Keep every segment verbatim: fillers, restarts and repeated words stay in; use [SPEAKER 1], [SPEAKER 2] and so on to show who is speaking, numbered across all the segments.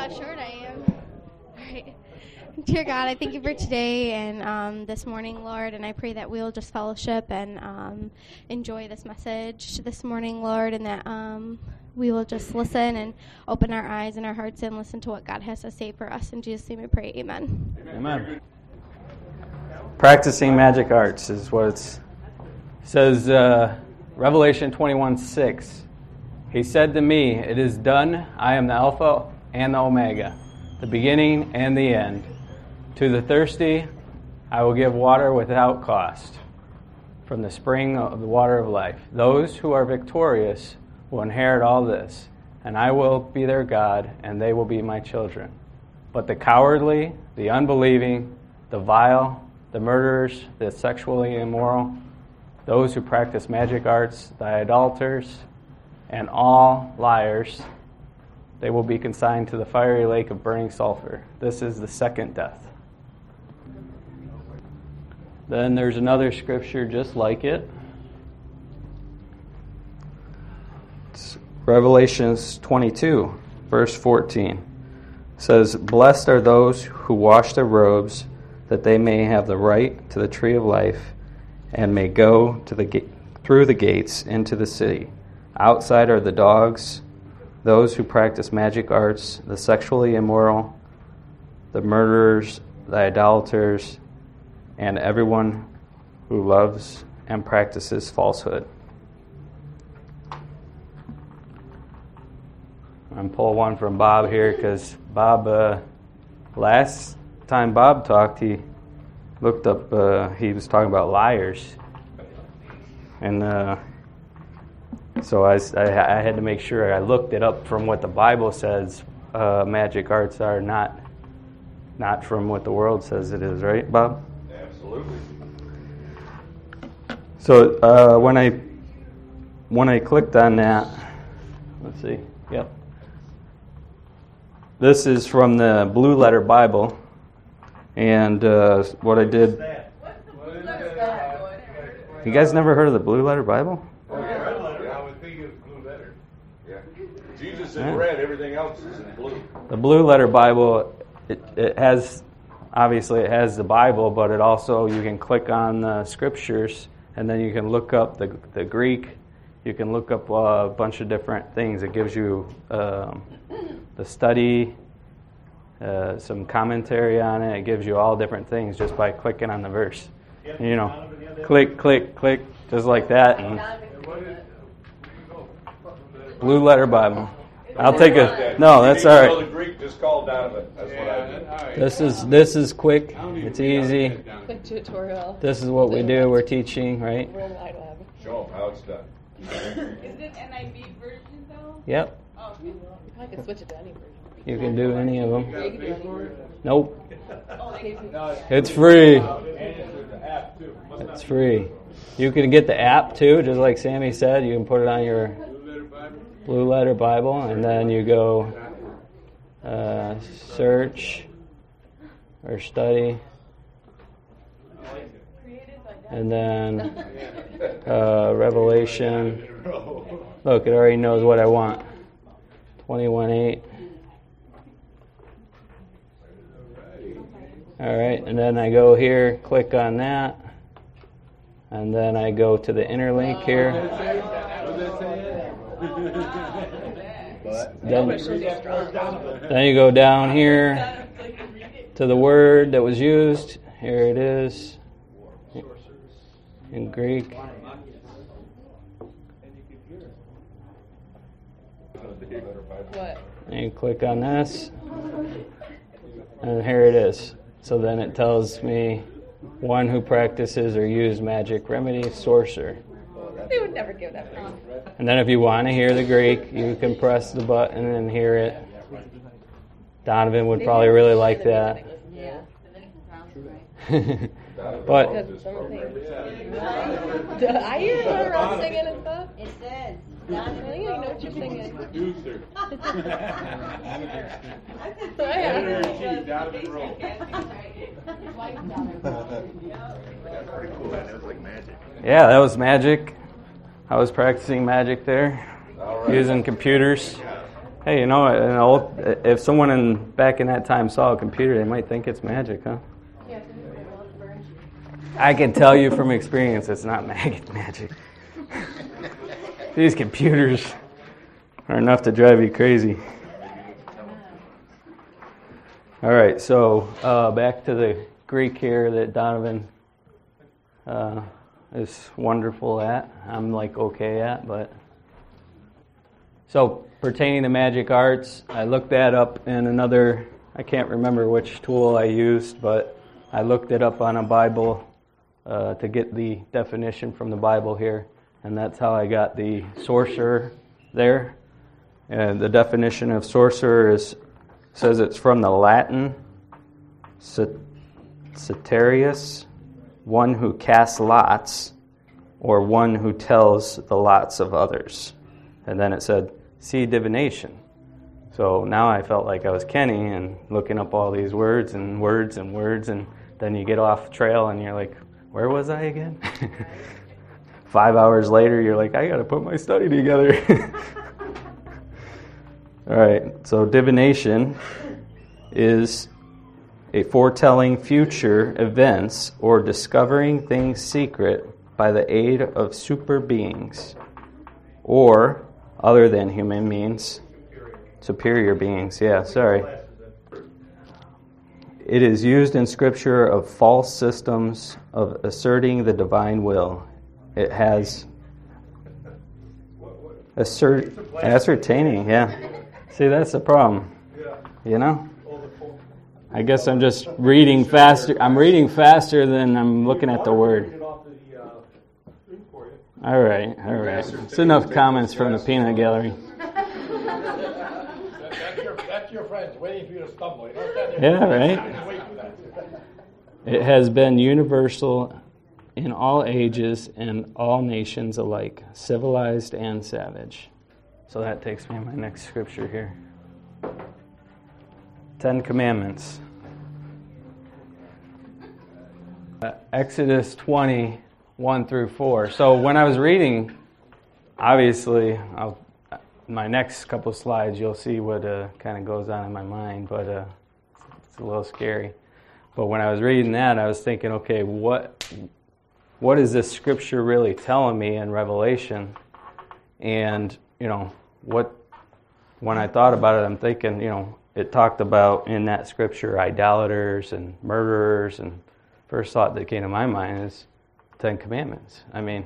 [SPEAKER 1] how short I am. All right. Dear God, I thank you for today and um, this morning, Lord, and I pray that we'll just fellowship and um, enjoy this message this morning, Lord, and that um, we will just listen and open our eyes and our hearts and listen to what God has to say for us. In Jesus' name we pray, amen.
[SPEAKER 2] Amen. Practicing magic arts is what it's, it says, uh, Revelation twenty-one six. He said to me, "It is done. I am the Alpha and the Omega, the beginning and the end. To the thirsty, I will give water without cost from the spring of the water of life. Those who are victorious will inherit all this, and I will be their God, and they will be my children. But the cowardly, the unbelieving, the vile, the murderers, the sexually immoral, those who practice magic arts, the idolaters, and all liars, they will be consigned to the fiery lake of burning sulfur. This is the second death." Then there's another scripture just like it. It's Revelations twenty-two, verse fourteen. It says, "Blessed are those who wash their robes, that they may have the right to the tree of life, and may go to the ga- through the gates into the city. Outside are the dogs, those who practice magic arts, the sexually immoral, the murderers, the idolaters, and everyone who loves and practices falsehood." I'm pulling one from Bob here because Bob, uh, last time Bob talked, he looked up, uh, he was talking about liars. And uh, so I, I, I had to make sure I looked it up from what the Bible says uh, magic arts are, not not from what the world says it is, right, Bob?
[SPEAKER 3] Absolutely.
[SPEAKER 2] So uh, when I when I clicked on that, let's see, yep. This is from the Blue Letter Bible, and uh, what I did. You guys never heard of the Blue Letter Bible?
[SPEAKER 3] Oh, yeah, red letter. I would think it's blue letter. Yeah. Jesus in red, everything else is in blue.
[SPEAKER 2] The Blue Letter Bible, it, it has, obviously it has the Bible, but it also, you can click on the scriptures, and then you can look up the the Greek. You can look up a bunch of different things. It gives you um, the study, uh, some commentary on it. It gives you all different things just by clicking on the verse. You know, click, click, click, just like that. And Blue Letter Bible. I'll take a no. That's all right.
[SPEAKER 3] The Greek, just call Donovan. That's what I do.
[SPEAKER 2] This is this is quick. It's easy.
[SPEAKER 4] Quick tutorial.
[SPEAKER 2] This is what we do. We're teaching, right?
[SPEAKER 3] Show them how it's done.
[SPEAKER 5] Is it N I V version though?
[SPEAKER 2] Yep.
[SPEAKER 5] Oh, okay.
[SPEAKER 4] I can switch it to any version.
[SPEAKER 2] You can do any of them.
[SPEAKER 4] Yeah, you can do any version.
[SPEAKER 2] Nope.
[SPEAKER 5] Oh, okay.
[SPEAKER 2] It's free. It's free. You can get the app too, just like Sammy said. You can put it on your Blue Letter Bible, and then you go uh, search or study, and then uh, Revelation. Look, it already knows what I want. twenty-one eight. All right, and then I go here, click on that, and then I go to the inner link here. Then, then you go down here to the word that was used. Here it is in Greek.
[SPEAKER 4] What?
[SPEAKER 2] And you click on this, and here it is. So then it tells me one who practices or use magic remedy, sorcerer.
[SPEAKER 4] They would never give that for
[SPEAKER 2] And then if you want to hear the Greek, you can press the button and hear it. Donovan would probably really like that.
[SPEAKER 4] Yeah.
[SPEAKER 2] But
[SPEAKER 4] Because some things. I hear her around singing and stuff.
[SPEAKER 6] It says.
[SPEAKER 4] I don't even know what you're singing.
[SPEAKER 3] Producer.
[SPEAKER 6] That's pretty cool, man. It was like magic.
[SPEAKER 2] yeah, that was magic. I was practicing magic there,
[SPEAKER 3] All right.
[SPEAKER 2] using computers. Hey, you know, an old, if someone in back in that time saw a computer, they might think it's magic, huh?
[SPEAKER 4] Yeah,
[SPEAKER 2] I can tell you from experience, it's not mag- magic. These computers are enough to drive you crazy. All right, so uh, back to the Greek here that Donovan uh, is wonderful at. I'm like okay at, but so pertaining to magic arts, I looked that up in another. I can't remember which tool I used, but I looked it up on a Bible uh, to get the definition from the Bible here, and that's how I got the sorcerer there. And the definition of sorcerer is says it's from the Latin Ceterius, one who casts lots, or one who tells the lots of others. And then it said, see divination. So now I felt like I was Kenny and looking up all these words and words and words, and then you get off trail and you're like, where was I again? Five hours later, you're like, I got to put my study together. All right, so divination is a foretelling future events or discovering things secret by the aid of super beings or other than human means. Superior beings, yeah, sorry. It is used in Scripture of false systems of asserting the divine will. It has assert, ascertaining, yeah. See, that's the problem. You know? I guess I'm just reading faster. I'm reading faster than I'm looking at the word. All right, all right. It's enough comments from the peanut gallery.
[SPEAKER 6] That's your, that's your friends waiting for you to stumble. You know that?
[SPEAKER 2] Yeah, right. It has been universal in all ages and all nations alike, civilized and savage. So that takes me to my next scripture here. Ten Commandments. Uh, Exodus twenty, one through four. So when I was reading, obviously, I'll, my next couple slides, you'll see what uh, kind of goes on in my mind, but uh, it's a little scary. But when I was reading that, I was thinking, okay, what what is this scripture really telling me in Revelation? And, you know, what when I thought about it, I'm thinking, you know, it talked about in that scripture idolaters and murderers, and first thought that came to my mind is Ten Commandments. I mean,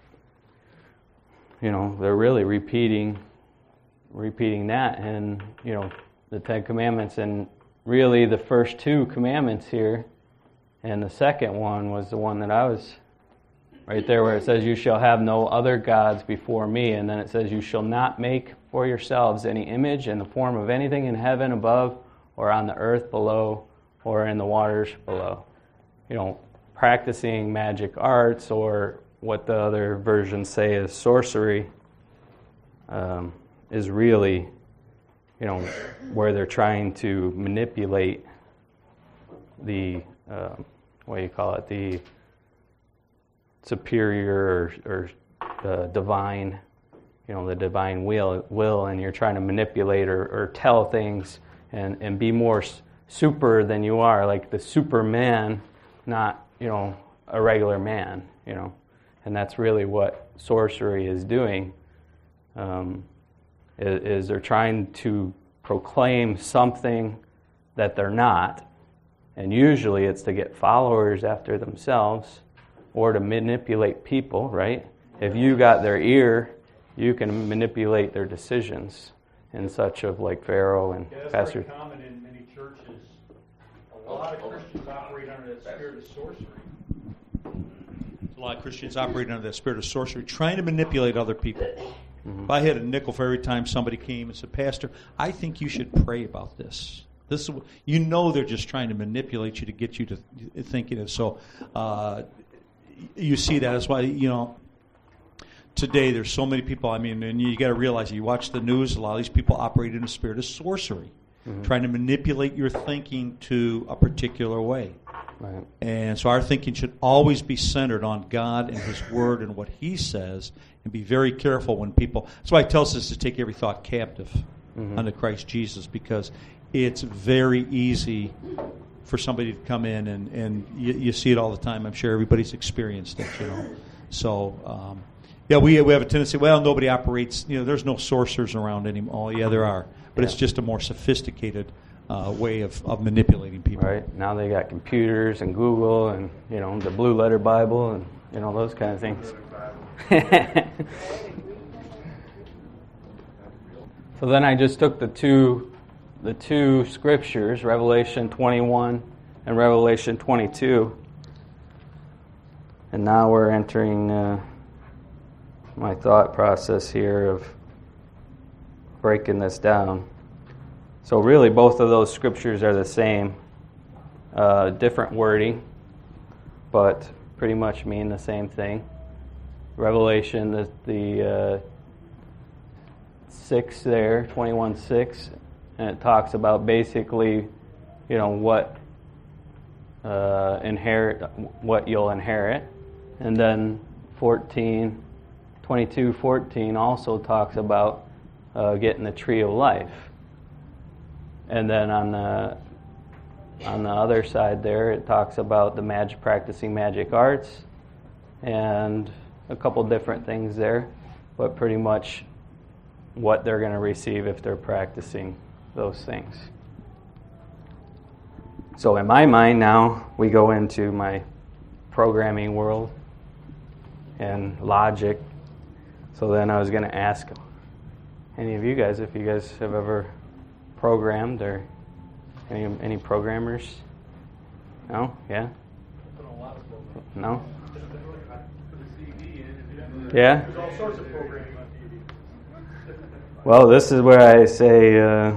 [SPEAKER 2] you know, they're really repeating repeating that, and, you know, the Ten Commandments, and really the first two commandments here, and the second one was the one that I was right there where it says, you shall have no other gods before me, and then it says, you shall not make for yourselves any image in the form of anything in heaven above, or on the earth below, or in the waters below. You know, practicing magic arts, or what the other versions say is sorcery, um, is really, you know, where they're trying to manipulate the, uh, what do you call it, the superior or, or uh, divine, you know, the divine will, will, and you're trying to manipulate or, or tell things and, and be more super than you are, like the Superman, not, you know, a regular man, you know. And that's really what sorcery is doing, um, is, is they're trying to proclaim something that they're not, and usually it's to get followers after themselves or to manipulate people, right? If you got their ear, you can manipulate their decisions in such of like Pharaoh and
[SPEAKER 6] yeah, that's
[SPEAKER 2] Pastor.
[SPEAKER 6] very common in many churches. A lot of Christians operate under that spirit of sorcery. A lot of Christians operate under that spirit of sorcery, trying to manipulate other people. Mm-hmm. If I had a nickel for every time somebody came and said, Pastor, I think you should pray about this. This is, you know, they're just trying to manipulate you to get you to thinking it. So uh, you see that. That's why, you know, today there's so many people. I mean, and you got to realize, you watch the news, a lot of these people operate in a spirit of sorcery, mm-hmm. trying to manipulate your thinking to a particular way.
[SPEAKER 2] Right.
[SPEAKER 6] And so our thinking should always be centered on God and His Word and what He says, and be very careful when people. That's why He tells us to take every thought captive. mm-hmm. unto Christ Jesus, because it's very easy for somebody to come in, and, and you, you see it all the time. I'm sure everybody's experienced it, you know. So, um, yeah, we we have a tendency, well, nobody operates, you know, there's no sorcerers around anymore. Oh, yeah, there are. But yeah. It's just a more sophisticated uh, way of, of manipulating people.
[SPEAKER 2] Right. Now they got computers and Google and, you know, the Blue Letter Bible and, you know, those kind of things. So then I just took the two the two scriptures, Revelation twenty-one and Revelation twenty-two, and now we're entering uh, my thought process here of breaking this down. So really both of those scriptures are the same, uh, different wording, but pretty much mean the same thing. Revelation, the, the uh, six there, twenty-one six, and it talks about basically, you know, what uh, inherit, what you'll inherit, and then fourteen, twenty-two fourteen also talks about uh, getting the tree of life, and then on the on the other side there, it talks about the mag- practicing magic arts, and a couple different things there, but pretty much what they're going to receive if they're practicing those things. So in my mind now, we go into my programming world and logic. So then I was going to ask any of you guys if you guys have ever programmed, or any any programmers? No? Yeah? No? Yeah?
[SPEAKER 7] There's all sorts of programming on T V.
[SPEAKER 2] Well, this is where I say, uh,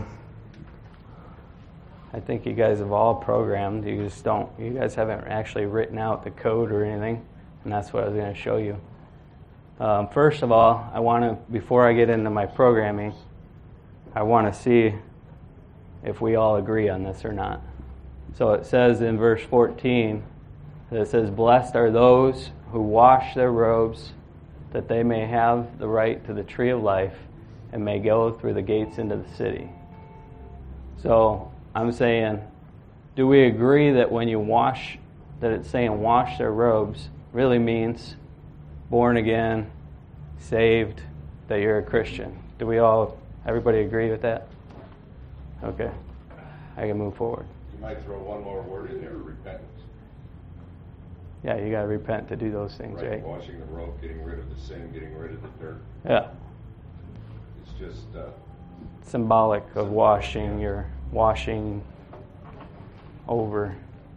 [SPEAKER 2] I think you guys have all programmed. You just don't, you guys haven't actually written out the code or anything, and that's what I was going to show you. Um, first of all, I want to, before I get into my programming, I want to see if we all agree on this or not. So it says in verse fourteen, that it says, "Blessed are those who wash their robes, that they may have the right to the tree of life and may go through the gates into the city." So I'm saying, do we agree that when you wash, that it's saying wash their robes really means born again, saved, that you're a Christian? Do we all, everybody agree with that? Okay, I can move forward.
[SPEAKER 3] You might throw one more word in there, repentance.
[SPEAKER 2] Yeah, you got to repent to do those things, right?
[SPEAKER 3] Right, washing the robe, getting rid of the sin, getting rid of the dirt.
[SPEAKER 2] Yeah.
[SPEAKER 3] It's just uh,
[SPEAKER 2] symbolic of washing, your washing over.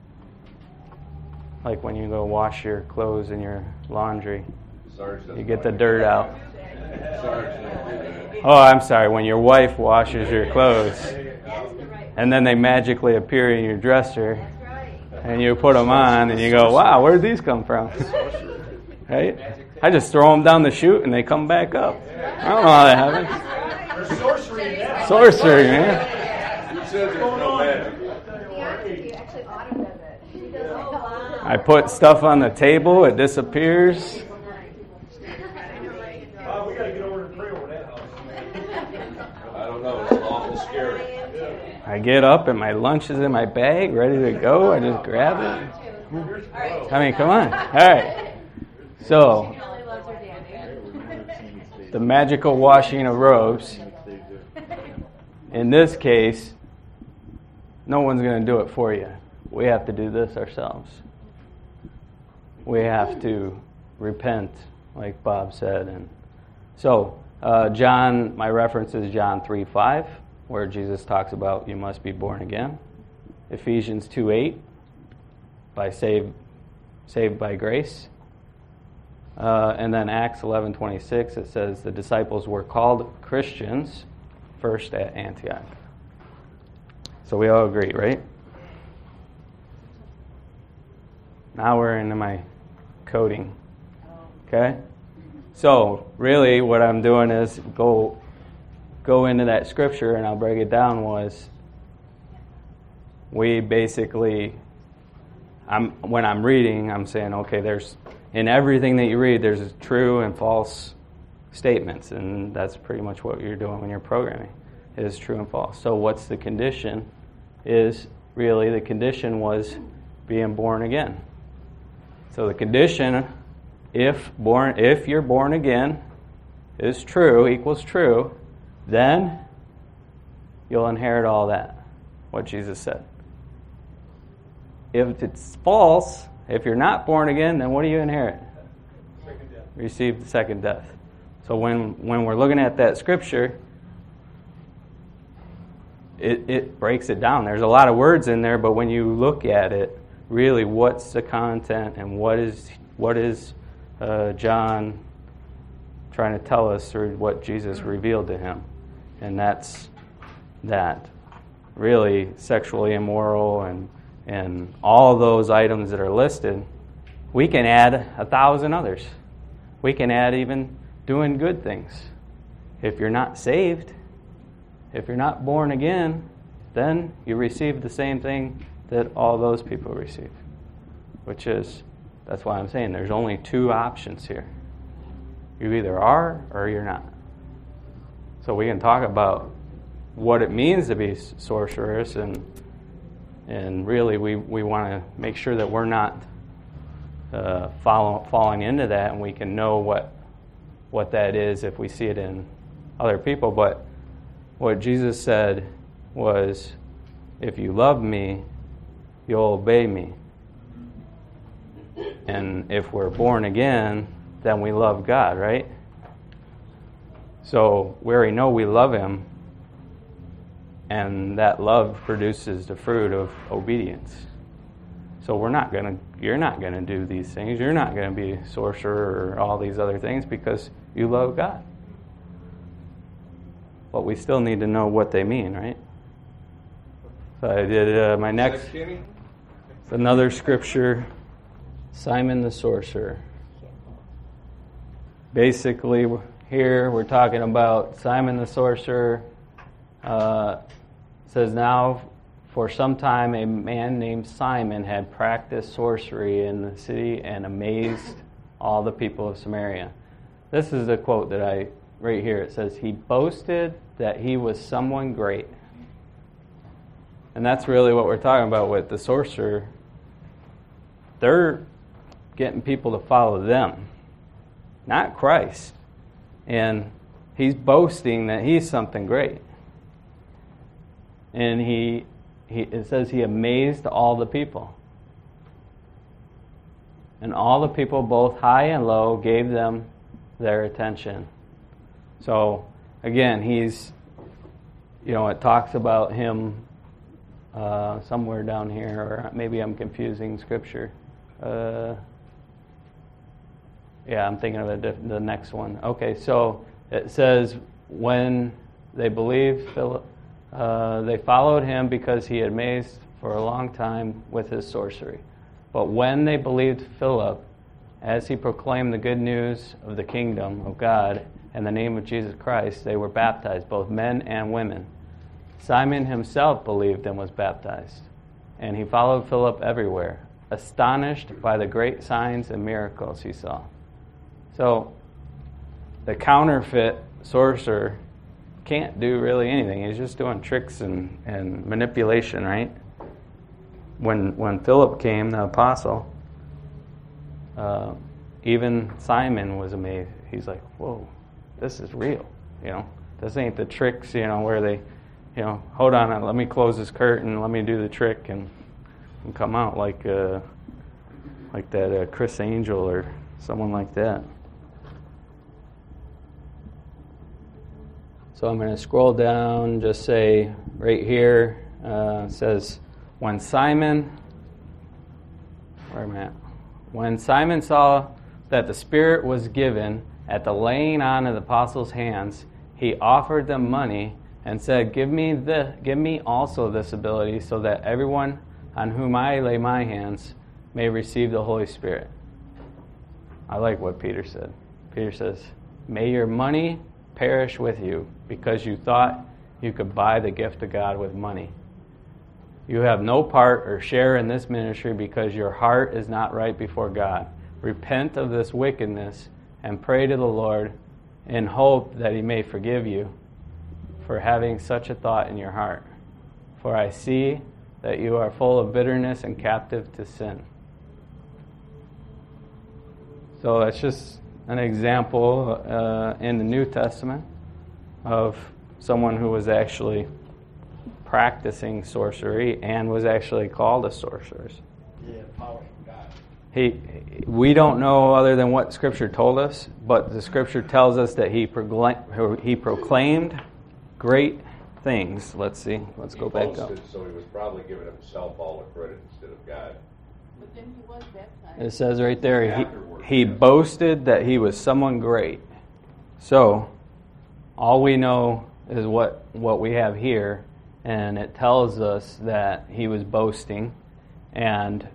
[SPEAKER 2] Like when you go wash your clothes in your laundry,
[SPEAKER 3] Sarge doesn't
[SPEAKER 2] you get the
[SPEAKER 3] like
[SPEAKER 2] dirt
[SPEAKER 3] it.
[SPEAKER 2] out.
[SPEAKER 3] Sarge doesn't do that.
[SPEAKER 2] Oh, I'm sorry, when your wife washes your clothes, and then they magically appear in your dresser, and you put them on, and you go, wow, where did these come from? Right? I just throw them down the chute, and they come back up. I don't know how that happens.
[SPEAKER 7] There's sorcery now.
[SPEAKER 2] Sorcery, man.
[SPEAKER 3] Who says there's no magic?
[SPEAKER 2] I put stuff on the table, it disappears.
[SPEAKER 7] Uh, we got to get over and pray over that house.
[SPEAKER 3] I don't know. It's awful scary.
[SPEAKER 2] I get up, and my lunch is in my bag, ready to go. I just grab it. I mean, come on. All right. So, the magical washing of robes. In this case, no one's going to do it for you. We have to do this ourselves. We have to repent, like Bob said. And so, uh, John, my reference is John three five, where Jesus talks about you must be born again. Ephesians two eight, by saved, saved by grace. Uh, and then Acts eleven twenty-six, it says the disciples were called Christians first at Antioch. So we all agree, right? Now we're into my coding. Okay? So really what I'm doing is go go into that scripture, and I'll break it down. Was we basically, I'm when I'm reading, I'm saying, okay, there's in everything that you read, there's true and false statements, and that's pretty much what you're doing when you're programming. is true and false. So what's the condition? Is really the condition was being born again. So the condition, if born, if you're born again, is true, equals true, then you'll inherit all that, what Jesus said. If it's false, if you're not born again, then what do you inherit?
[SPEAKER 7] Second death.
[SPEAKER 2] Receive the second death. So when, when we're looking at that scripture, it, it breaks it down. There's a lot of words in there, but when you look at it, really what's the content and what is what is uh, John trying to tell us through what Jesus revealed to him? And that's that. Really sexually immoral and and all those items that are listed, we can add a thousand others. We can add even doing good things. If you're not saved, if you're not born again, then you receive the same thing that all those people receive. Which is, that's why I'm saying there's only two options here. You either are or you're not. So we can talk about what it means to be sorcerers, and and really we, we want to make sure that we're not uh, follow, falling into that, and we can know what what that is if we see it in other people. But what Jesus said was, if you love me, you'll obey me. And if we're born again, then we love God, right? So we already know we love him, and that love produces the fruit of obedience. So we're not going to, you're not going to do these things. You're not going to be a sorcerer or all these other things because you love God. But we still need to know what they mean, right? So I did uh, my next, another scripture, Simon the sorcerer. Basically, here we're talking about Simon the sorcerer. Uh, says, now for some time a man named Simon had practiced sorcery in the city and amazed all the people of Samaria. This is the quote that I, right here, it says, he boasted that he was someone great. And that's really what we're talking about with the sorcerer. They're getting people to follow them, not Christ. And he's boasting that he's something great. And he, he it says he amazed all the people. And all the people, both high and low, gave them their attention. So, again, he's, you know, it talks about him uh, somewhere down here, or maybe I'm confusing scripture. Uh, yeah, I'm thinking of a diff- the next one. Okay, so it says, when they believed Philip, uh, they followed him because he had amazed for a long time with his sorcery. But when they believed Philip, as he proclaimed the good news of the kingdom of God and the name of Jesus Christ, they were baptized, both men and women. Simon himself believed and was baptized, and he followed Philip everywhere, astonished by the great signs and miracles he saw. So, the counterfeit sorcerer can't do really anything. He's just doing tricks and, and manipulation, right? When when Philip came, the apostle, uh, even Simon was amazed. He's like, whoa, this is real, you know? This ain't the tricks, you know, where they, you know, hold on, let me close this curtain, let me do the trick and, and come out like uh, like that uh, Chris Angel or someone like that. So I'm going to scroll down, just say right here, uh, it says, when Simon, where am I at? When Simon saw that the Spirit was given at the laying on of the apostles' hands, he offered them money and said, give me the, give me also this ability so that everyone on whom I lay my hands may receive the Holy Spirit. I like what Peter said. Peter says, may your money perish with you because you thought you could buy the gift of God with money. You have no part or share in this ministry because your heart is not right before God. Repent of this wickedness and pray to the Lord in hope that he may forgive you. for having such a thought in your heart. For I see that you are full of bitterness and captive to sin. So that's just an example uh, in the New Testament of someone who was actually practicing sorcery and was actually called a sorceress.
[SPEAKER 7] Yeah, power from God.
[SPEAKER 2] He, we don't know other than what Scripture told us, but the Scripture tells us that he proclaimed, he proclaimed great things. Let's see. Let's
[SPEAKER 3] He
[SPEAKER 2] go back up.
[SPEAKER 3] boasted, so he was probably giving himself all the credit instead of God.
[SPEAKER 5] But then he was baptized.
[SPEAKER 2] It says right there,
[SPEAKER 3] Afterward,
[SPEAKER 2] he, he
[SPEAKER 3] yeah.
[SPEAKER 2] boasted that he was someone great. So, all we know is what, what we have here, and it tells us that he was boasting. And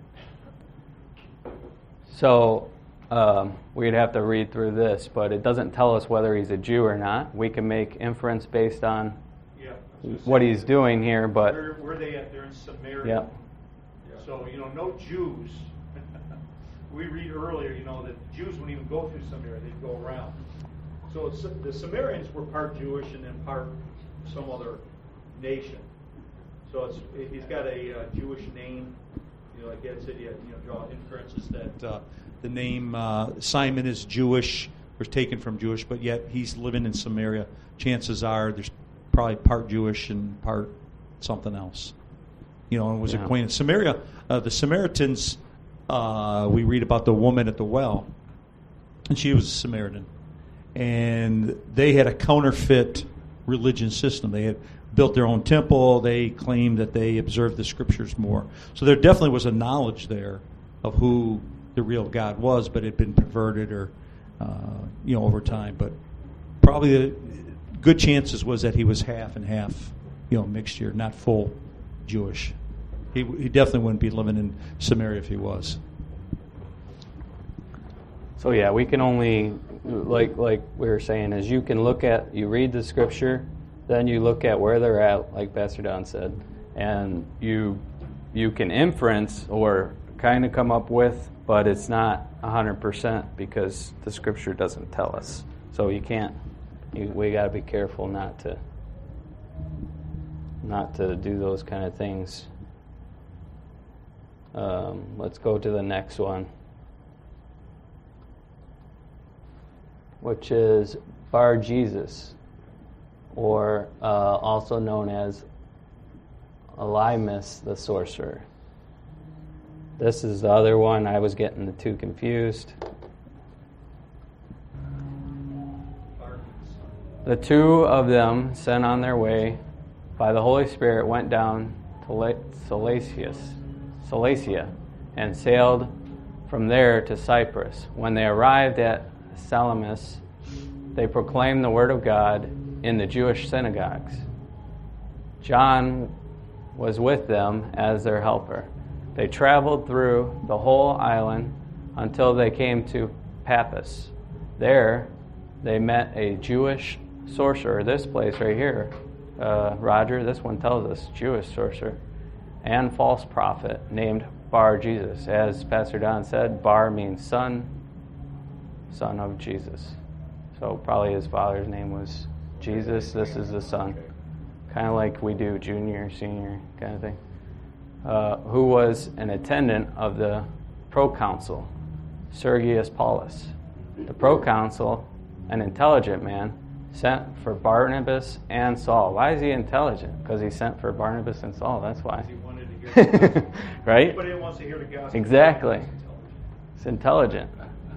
[SPEAKER 2] so, um, we'd have to read through this, but it doesn't tell us whether he's a Jew or not. We can make inference based on
[SPEAKER 7] Yeah. I was
[SPEAKER 2] what
[SPEAKER 7] gonna
[SPEAKER 2] he's
[SPEAKER 7] say,
[SPEAKER 2] doing here, but
[SPEAKER 7] Where, where they at? They're in Samaria.
[SPEAKER 2] Yep.
[SPEAKER 7] So, you know, no Jews. We read earlier, you know, that Jews wouldn't even go through Samaria. They'd go around. So it's, the Samaritans were part Jewish and then part some other nation. So it's he's got a uh, Jewish name. You know, like Ed said, you, you know, draw inferences that uh, the name uh, Simon is Jewish, was taken from Jewish, but yet he's living in Samaria. Chances are there's probably part Jewish and part something else. You know, and was
[SPEAKER 2] Yeah.
[SPEAKER 7] acquainted. Samaria, uh, the Samaritans, uh, we read about the woman at the well, and she was a Samaritan. And they had a counterfeit religion system. They had built their own temple. They claimed that they observed the scriptures more. So there definitely was a knowledge there of who the real God was, but it had been perverted or, uh, you know, over time. But probably the good chances was that he was half and half, you know, mixture, not full Jewish. He, he definitely wouldn't be living in Samaria if he was.
[SPEAKER 2] so yeah, we can only, like like we were saying, is you can look at, you read the Scripture, then you look at where they're at, like Pastor Don said, and you you can inference or kind of come up with, but it's not one hundred percent because the Scripture doesn't tell us. So you can't, you, we got to be careful not to not to do those kind of things. Um, let's go to the next one, which is Bar Jesus, or uh, also known as Elymas the sorcerer. This is the other one. I was getting the two confused. The two of them, sent on their way by the Holy Spirit, went down to La- Salacius, Salacia and sailed from there to Cyprus. When they arrived at Salamis, they proclaimed the word of God in the Jewish synagogues. John was with them as their helper. They traveled through the whole island until they came to Paphos. There they met a Jewish sorcerer. This place right here, uh, Roger, this one tells us Jewish sorcerer and false prophet named Bar Jesus. As Pastor Don said, Bar means son, son of Jesus. So probably his father's name was Jesus. This is the son. Kind of like we do junior, senior kind of thing. Uh, who was an attendant of the proconsul, Sergius Paulus. The proconsul, an intelligent man, sent for Barnabas and Saul. Why is he intelligent? Because he sent for Barnabas and Saul. That's why.
[SPEAKER 7] He wanted to hear the gospel.
[SPEAKER 2] Right?
[SPEAKER 7] Anybody that wants to hear the gospel.
[SPEAKER 2] Exactly. It's intelligent.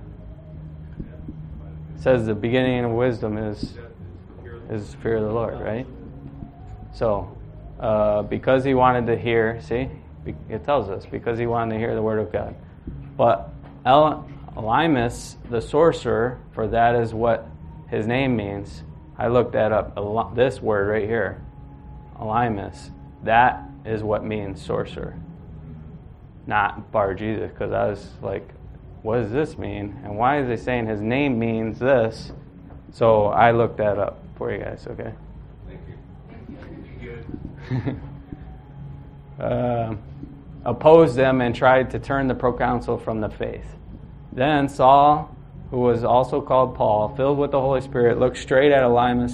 [SPEAKER 2] It says the beginning of wisdom is is fear of the Lord, right? So, uh, because he wanted to hear, see, it tells us, because he wanted to hear the word of God. But El- Elymas, the sorcerer, for that is what his name means. I looked that up. El- this word right here, Elymas, that is what means sorcerer. Not Bar Jesus, because I was like, what does this mean? And why is he saying his name means this? So I looked that up for you guys, okay?
[SPEAKER 3] Thank you.
[SPEAKER 2] uh, opposed them and tried to turn the proconsul from the faith. Then Saul, who was also called Paul, filled with the Holy Spirit, looked straight at Elymas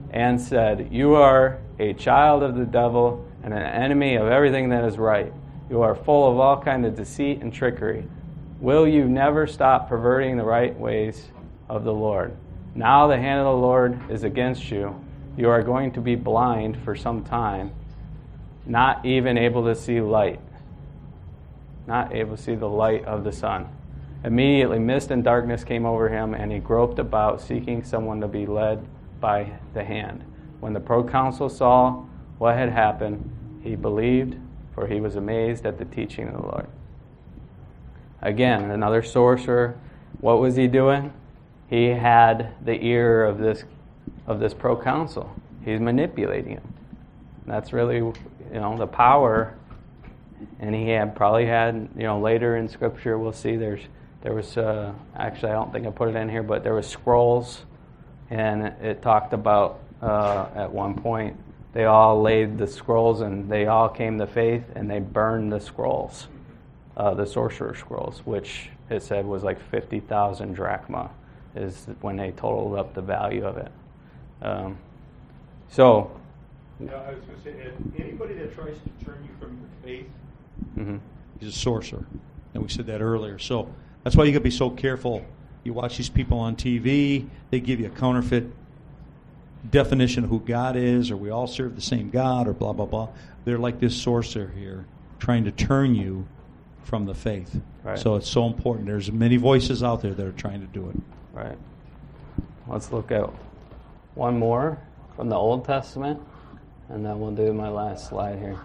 [SPEAKER 2] and said, "You are a child of the devil and an enemy of everything that is right. You are full of all kinds of deceit and trickery. Will you never stop perverting the right ways of the Lord? Now the hand of the Lord is against you. You are going to be blind for some time, not even able to see light." Not able to see the light of the sun. Immediately mist and darkness came over him, and he groped about, seeking someone to be led by the hand. When the proconsul saw what had happened, he believed, for he was amazed at the teaching of the Lord. Again, another sorcerer. What was he doing? He had the ear of this of this proconsul. He's manipulating him. That's really, you know, the power. And he had probably had, you know, later in Scripture we'll see there's there was uh, actually I don't think I put it in here, but there was scrolls, and it, it talked about uh, at one point they all laid the scrolls and they all came to faith and they burned the scrolls, uh, the sorcerer scrolls, which it said was like fifty thousand drachma, is when they totaled up the value of it. Um, so.
[SPEAKER 6] Yeah, I was going to say, anybody that tries to turn you from your faith,
[SPEAKER 2] Mm-hmm.
[SPEAKER 6] he's a sorcerer. And we said that earlier. So that's why you got to be so careful. You watch these people on T V, they give you a counterfeit definition of who God is, or we all serve the same God, or blah, blah, blah. They're like this sorcerer here, trying to turn you from the faith.
[SPEAKER 2] Right.
[SPEAKER 6] So it's so important. There's many voices out there that are trying to do it.
[SPEAKER 2] Right. Let's look at one more from the Old Testament, and then we'll do my last slide here.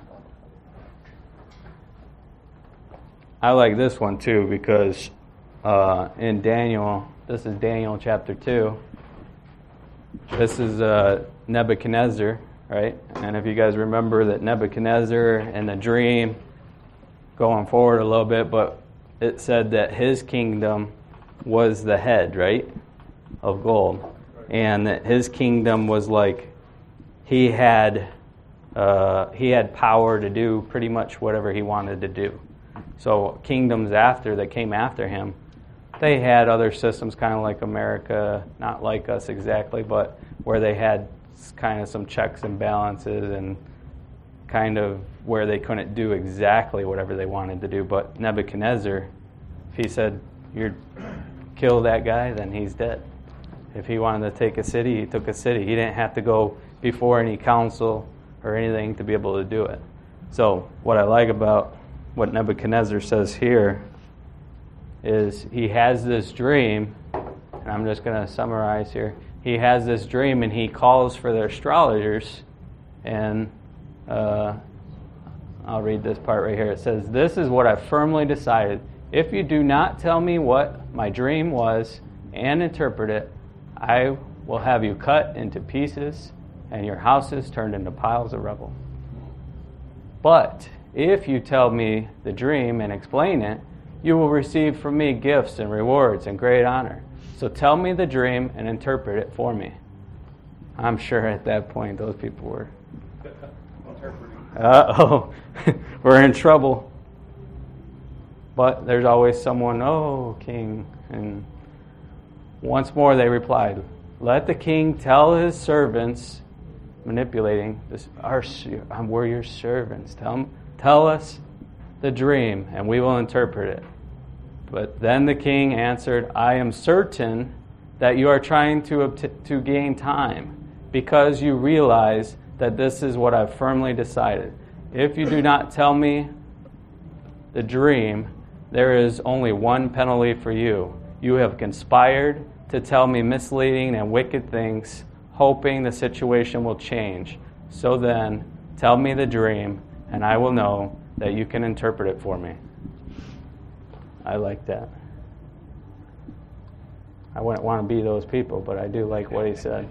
[SPEAKER 2] I like this one too because uh, in Daniel, this is Daniel chapter two. This is uh, Nebuchadnezzar, right? And if you guys remember that Nebuchadnezzar and the dream, going forward a little bit, but it said that his kingdom was the head, right, of gold. And that his kingdom was like he had uh, he had power to do pretty much whatever he wanted to do. So kingdoms after that came after him, they had other systems, kind of like America, not like us exactly, but where they had kind of some checks and balances and kind of where they couldn't do exactly whatever they wanted to do. But Nebuchadnezzar, if he said, "You kill that guy," then he's dead. If he wanted to take a city, he took a city. He didn't have to go before any council or anything to be able to do it. So what I like about what Nebuchadnezzar says here is he has this dream, and I'm just going to summarize here. He has this dream, and he calls for the astrologers, and uh, I'll read this part right here. It says, "This is what I firmly decided. If you do not tell me what my dream was and interpret it, I will have you cut into pieces and your houses turned into piles of rubble. But if you tell me the dream and explain it, you will receive from me gifts and rewards and great honor. So tell me the dream and interpret it for me." I'm sure at that point those people were, uh-oh, we're in trouble. But there's always someone, "Oh, king." And once more they replied, "Let the king tell his servants," manipulating this, our, "we're your servants. Tell, tell us the dream, and we will interpret it." But then the king answered, "I am certain that you are trying to obt- to gain time, because you realize that this is what I've firmly decided. If you do not tell me the dream, there is only one penalty for you. You have conspired to tell me misleading and wicked things, hoping the situation will change. So then, tell me the dream, and I will know that you can interpret it for me." I like that. I wouldn't want to be those people, but I do like what he said.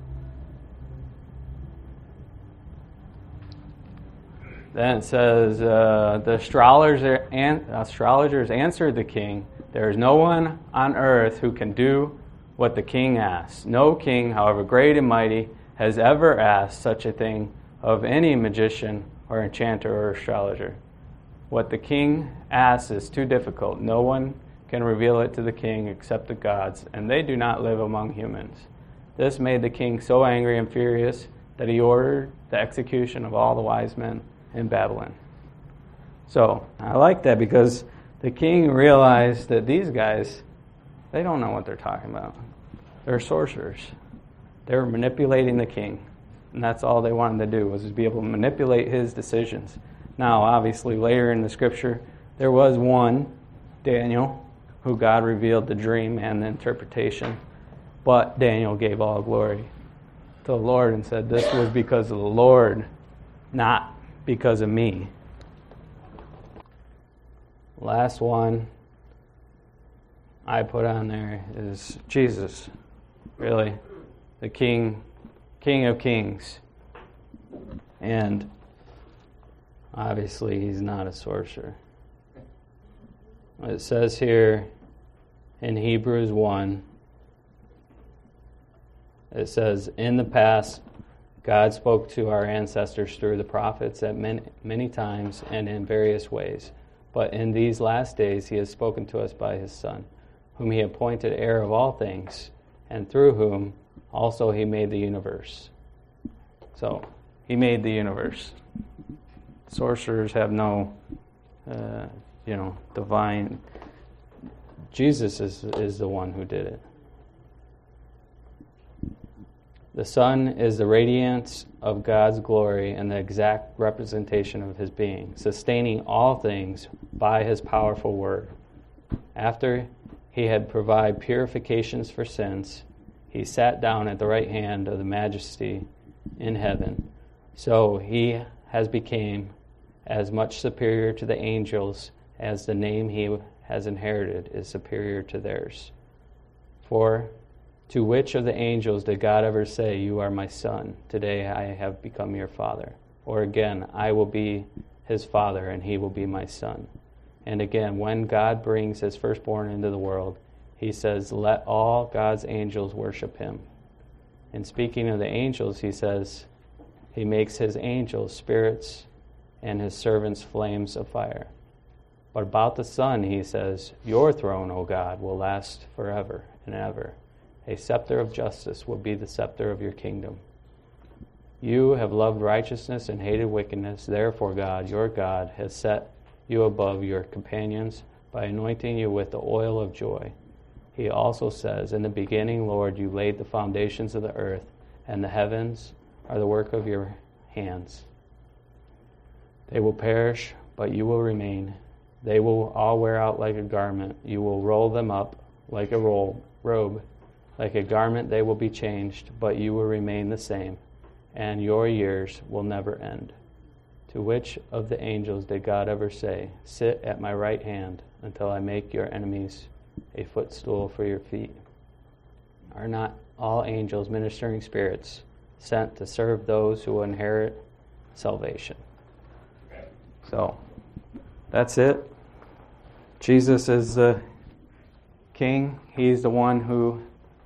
[SPEAKER 2] Then it says, uh, the astrologers, an- astrologers answered the king, "There is no one on earth who can do what the king asks. No king, however great and mighty, has ever asked such a thing of any magician or enchanter or astrologer. What the king asks is too difficult. No one can reveal it to the king except the gods, and they do not live among humans. This made the king so angry and furious that he ordered the execution of all the wise men in Babylon. So I like that because the king realized that these guys, they don't know what they're talking about. They're sorcerers. They were manipulating the king. And that's all they wanted to do, was to be able to manipulate his decisions. Now, obviously, later in the scripture, there was one, Daniel, who God revealed the dream and the interpretation. But Daniel gave all glory to the Lord and said, this was because of the Lord, not because of me. Last one I put on there is Jesus, really, the King, King of Kings. And obviously he's not a sorcerer. It says here in Hebrews one, it says, in the past, God spoke to our ancestors through the prophets at many, many times and in various ways. But in these last days he has spoken to us by his Son, whom he appointed heir of all things, and through whom also he made the universe. So, he made the universe. Sorcerers have no, uh, you know, divine... Jesus is is the one who did it. The Son is the radiance of God's glory and the exact representation of his being, sustaining all things by his powerful word. After he had provided purifications for sins, he sat down at the right hand of the Majesty in heaven. So he has become as much superior to the angels as the name he has inherited is superior to theirs. For to which of the angels did God ever say, you are my son, today I have become your father? Or again, I will be his father and he will be my son. And again, when God brings his firstborn into the world, he says, let all God's angels worship him. And speaking of the angels, he says, he makes his angels spirits and his servants flames of fire. But about the Son, he says, your throne, O God, will last forever and ever. A scepter of justice will be the scepter of your kingdom. You have loved righteousness and hated wickedness. Therefore, God, your God, has set you above your companions by anointing you with the oil of joy. He also says, in the beginning, Lord, you laid the foundations of the earth, and the heavens are the work of your hands. They will perish, but you will remain. They will all wear out like a garment. You will roll them up like a roll, robe. Like a garment they will be changed, but you will remain the same, and your years will never end. To which of the angels did God ever say, sit at my right hand until I make your enemies a footstool for your feet? Are not all angels ministering spirits sent to serve those who will inherit salvation? So, that's it. Jesus is the King. He's the one who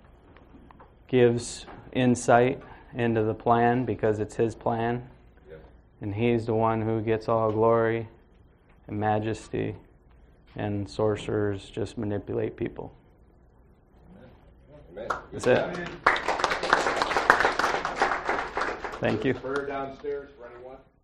[SPEAKER 2] gives insight into the plan because it's his plan. Yep. And he's the one who gets all glory and majesty, and sorcerers just manipulate people.
[SPEAKER 3] Amen.
[SPEAKER 2] That's it. Thank you.
[SPEAKER 3] Prayer downstairs for anyone.